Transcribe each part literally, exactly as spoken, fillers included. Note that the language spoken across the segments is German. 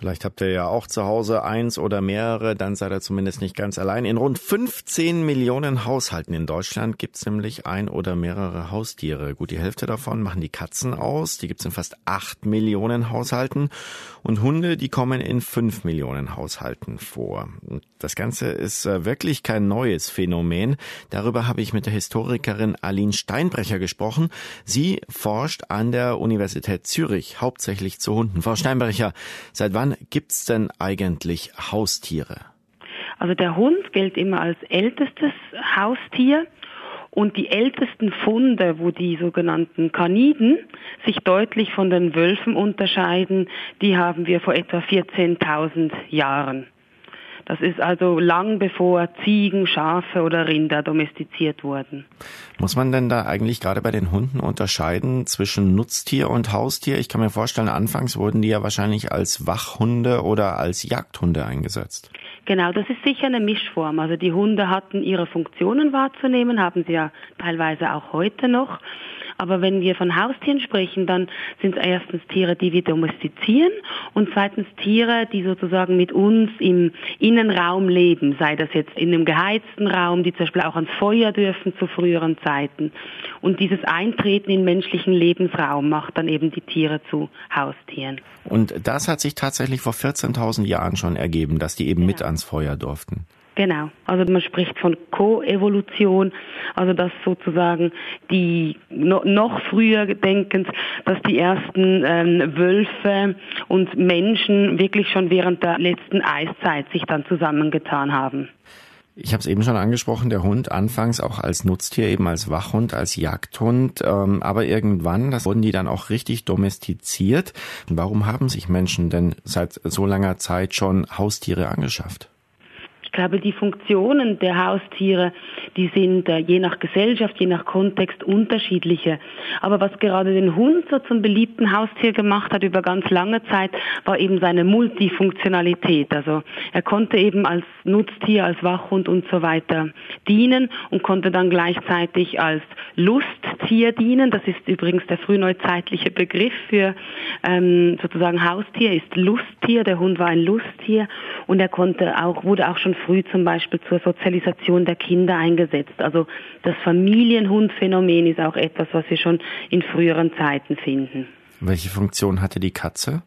Vielleicht habt ihr ja auch zu Hause eins oder mehrere, dann seid ihr zumindest nicht ganz allein. In rund fünfzehn Millionen Haushalten in Deutschland gibt es nämlich ein oder mehrere Haustiere. Gut, die Hälfte davon machen die Katzen aus. Die gibt es in fast acht Millionen Haushalten. Und Hunde, die kommen in fünf Millionen Haushalten vor. Und das Ganze ist wirklich kein neues Phänomen. Darüber habe ich mit der Historikerin Aline Steinbrecher gesprochen. Sie forscht an der Universität Zürich, hauptsächlich zu Hunden. Frau Steinbrecher, seit wann gibt's denn eigentlich Haustiere? Also der Hund gilt immer als ältestes Haustier. Und die ältesten Funde, wo die sogenannten Kaniden sich deutlich von den Wölfen unterscheiden, die haben wir vor etwa vierzehntausend Jahren. Das ist also lang bevor Ziegen, Schafe oder Rinder domestiziert wurden. Muss man denn da eigentlich gerade bei den Hunden unterscheiden zwischen Nutztier und Haustier? Ich kann mir vorstellen, anfangs wurden die ja wahrscheinlich als Wachhunde oder als Jagdhunde eingesetzt. Genau, das ist sicher eine Mischform. Also die Hunde hatten ihre Funktionen wahrzunehmen, haben sie ja teilweise auch heute noch. Aber wenn wir von Haustieren sprechen, dann sind es erstens Tiere, die wir domestizieren und zweitens Tiere, die sozusagen mit uns im Innenraum leben, sei das jetzt in einem geheizten Raum, die zum Beispiel auch ans Feuer dürfen zu früheren Zeiten. Und dieses Eintreten in menschlichen Lebensraum macht dann eben die Tiere zu Haustieren. Und das hat sich tatsächlich vor vierzehntausend Jahren schon ergeben, dass die eben ja. mit ans Feuer durften. Genau, also man spricht von Koevolution, also dass sozusagen die no, noch früher denkend, dass die ersten ähm, Wölfe und Menschen wirklich schon während der letzten Eiszeit sich dann zusammengetan haben. Ich habe es eben schon angesprochen, der Hund anfangs auch als Nutztier, eben als Wachhund, als Jagdhund, ähm, aber irgendwann, das wurden die dann auch richtig domestiziert. Warum haben sich Menschen denn seit so langer Zeit schon Haustiere angeschafft? Ich glaube, die Funktionen der Haustiere, die sind äh, je nach Gesellschaft, je nach Kontext unterschiedliche. Aber was gerade den Hund so zum beliebten Haustier gemacht hat über ganz lange Zeit, war eben seine Multifunktionalität. Also er konnte eben als Nutztier, als Wachhund und so weiter dienen und konnte dann gleichzeitig als Lusttier dienen. Das ist übrigens der frühneuzeitliche Begriff für ähm, sozusagen Haustier, ist Lusttier. Der Hund war ein Lusttier und er konnte auch, wurde auch schon früh zum Beispiel zur Sozialisation der Kinder eingesetzt. Also das Familienhundphänomen ist auch etwas, was wir schon in früheren Zeiten finden. Welche Funktion hatte die Katze?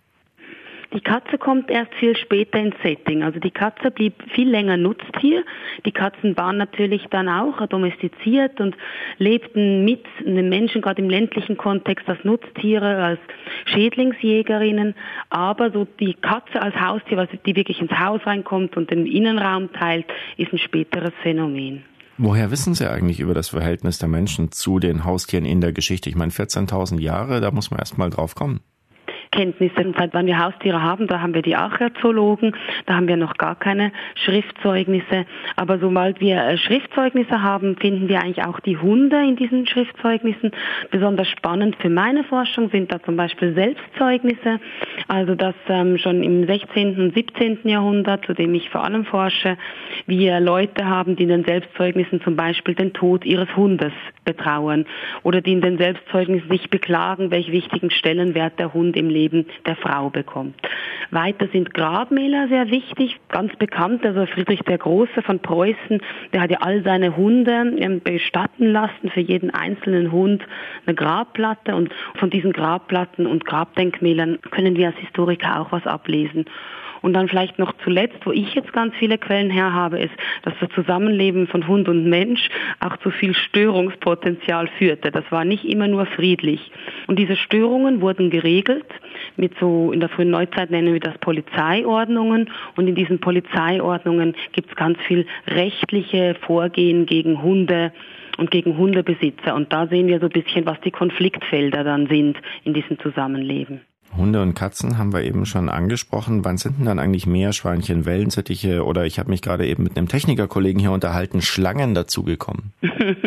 Die Katze kommt erst viel später ins Setting. Also die Katze blieb viel länger Nutztier. Die Katzen waren natürlich dann auch domestiziert und lebten mit den Menschen, gerade im ländlichen Kontext, als Nutztiere, als Schädlingsjägerinnen. Aber so die Katze als Haustier, also die wirklich ins Haus reinkommt und den Innenraum teilt, ist ein späteres Phänomen. Woher wissen Sie eigentlich über das Verhältnis der Menschen zu den Haustieren in der Geschichte? Ich meine, vierzehntausend Jahre, da muss man erst mal drauf kommen. Kenntnisse. Und seit wann wir Haustiere haben, da haben wir die Archäologen, da haben wir noch gar keine Schriftzeugnisse. Aber sobald wir Schriftzeugnisse haben, finden wir eigentlich auch die Hunde in diesen Schriftzeugnissen. Besonders spannend für meine Forschung sind da zum Beispiel Selbstzeugnisse. Also dass ähm, schon im sechzehnten und siebzehnten Jahrhundert, zu dem ich vor allem forsche, wir Leute haben, die in den Selbstzeugnissen zum Beispiel den Tod ihres Hundes betrauern oder die in den Selbstzeugnissen sich beklagen, welch wichtigen Stellenwert der Hund im Leben der Frau bekommt. Weiter sind Grabmäler sehr wichtig, ganz bekannt, also Friedrich der Große von Preußen, der hat ja all seine Hunde bestatten lassen, für jeden einzelnen Hund eine Grabplatte und von diesen Grabplatten und Grabdenkmälern können wir als Historiker auch was ablesen. Und dann vielleicht noch zuletzt, wo ich jetzt ganz viele Quellen her habe, ist, dass das Zusammenleben von Hund und Mensch auch zu viel Störungspotenzial führte. Das war nicht immer nur friedlich. Und diese Störungen wurden geregelt mit so, in der frühen Neuzeit nennen wir das Polizeiordnungen. Und in diesen Polizeiordnungen gibt es ganz viel rechtliche Vorgehen gegen Hunde und gegen Hundebesitzer. Und da sehen wir so ein bisschen, was die Konfliktfelder dann sind in diesem Zusammenleben. Hunde und Katzen haben wir eben schon angesprochen. Wann sind denn dann eigentlich Meerschweinchen, Wellensittiche oder ich habe mich gerade eben mit einem Technikerkollegen hier unterhalten, Schlangen dazugekommen?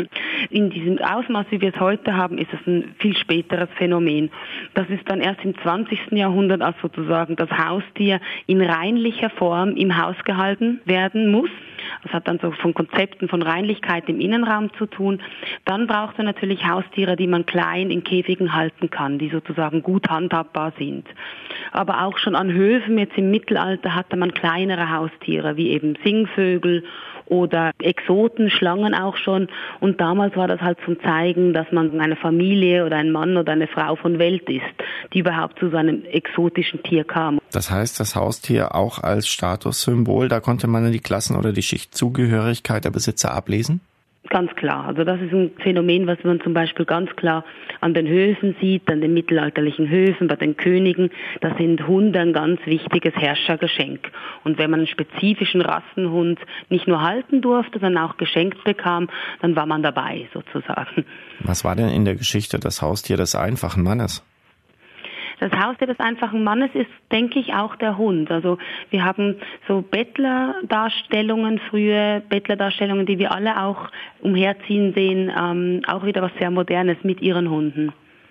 in diesem Ausmaß, wie wir es heute haben, ist es ein viel späteres Phänomen. Das ist dann erst im zwanzigsten Jahrhundert, als sozusagen das Haustier in reinlicher Form im Haus gehalten werden muss. Das hat dann so von Konzepten von Reinlichkeit im Innenraum zu tun. Dann braucht man natürlich Haustiere, die man klein in Käfigen halten kann, die sozusagen gut handhabbar sind. Aber auch schon an Höfen, jetzt im Mittelalter, hatte man kleinere Haustiere, wie eben Singvögel oder Exoten, Schlangen auch schon. Und damals war das halt zum Zeigen, dass man eine Familie oder ein Mann oder eine Frau von Welt ist, die überhaupt zu so einem exotischen Tier kam. Das heißt, das Haustier auch als Statussymbol, da konnte man die Klassen- oder die Schichtzugehörigkeit der Besitzer ablesen? Ganz klar. Also das ist ein Phänomen, was man zum Beispiel ganz klar an den Höfen sieht, an den mittelalterlichen Höfen, bei den Königen. Da sind Hunde ein ganz wichtiges Herrschergeschenk. Und wenn man einen spezifischen Rassenhund nicht nur halten durfte, sondern auch geschenkt bekam, dann war man dabei sozusagen. Was war denn in der Geschichte das Haustier des einfachen Mannes? Das Haustier des einfachen Mannes ist, denke ich, auch der Hund. Also wir haben so Bettlerdarstellungen, frühe Bettlerdarstellungen, die wir alle auch umherziehen sehen, ähm, auch wieder was sehr Modernes mit ihren Hunden.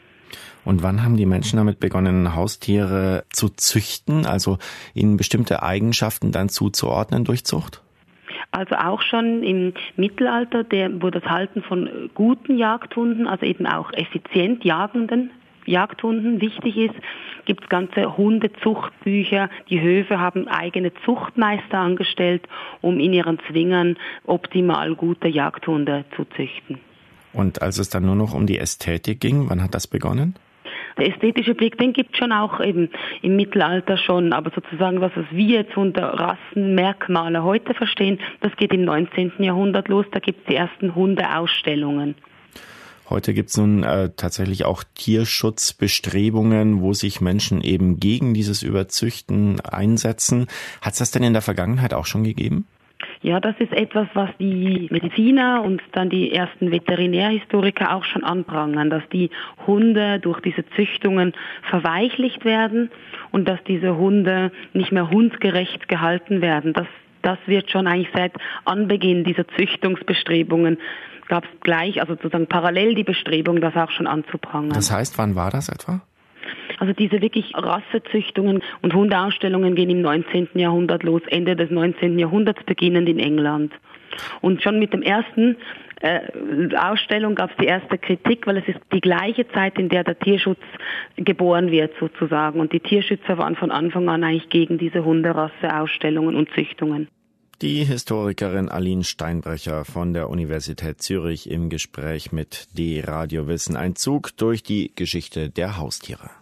Und wann haben die Menschen damit begonnen, Haustiere zu züchten, also ihnen bestimmte Eigenschaften dann zuzuordnen durch Zucht? Also auch schon im Mittelalter, der, wo das Halten von guten Jagdhunden, also eben auch effizient jagenden Jagdhunden wichtig ist, gibt es ganze Hundezuchtbücher. Die Höfe haben eigene Zuchtmeister angestellt, um in ihren Zwingern optimal gute Jagdhunde zu züchten. Und als es dann nur noch um die Ästhetik ging, wann hat das begonnen? Der ästhetische Blick, den gibt es schon auch eben im Mittelalter schon, aber sozusagen, was wir jetzt unter Rassenmerkmale heute verstehen, das geht im neunzehnten Jahrhundert los, da gibt es die ersten Hundeausstellungen. Heute gibt es nun äh, tatsächlich auch Tierschutzbestrebungen, wo sich Menschen eben gegen dieses Überzüchten einsetzen. Hat es das denn in der Vergangenheit auch schon gegeben? Ja, das ist etwas, was die Mediziner und dann die ersten Veterinärhistoriker auch schon anprangern, dass die Hunde durch diese Züchtungen verweichlicht werden und dass diese Hunde nicht mehr hundgerecht gehalten werden. Das, das wird schon eigentlich seit Anbeginn dieser Züchtungsbestrebungen gab es gleich, also sozusagen parallel die Bestrebung, das auch schon anzuprangern. Das heißt, wann war das etwa? Also diese wirklich Rassezüchtungen und Hundeausstellungen gehen im neunzehnten Jahrhundert los, Ende des neunzehnten Jahrhunderts beginnend in England. Und schon mit dem ersten äh, Ausstellung gab es die erste Kritik, weil es ist die gleiche Zeit, in der der Tierschutz geboren wird sozusagen. Und die Tierschützer waren von Anfang an eigentlich gegen diese Hunderasse-Ausstellungen und Züchtungen. Die Historikerin Aline Steinbrecher von der Universität Zürich im Gespräch mit D Radio Wissen. Ein Zug durch die Geschichte der Haustiere.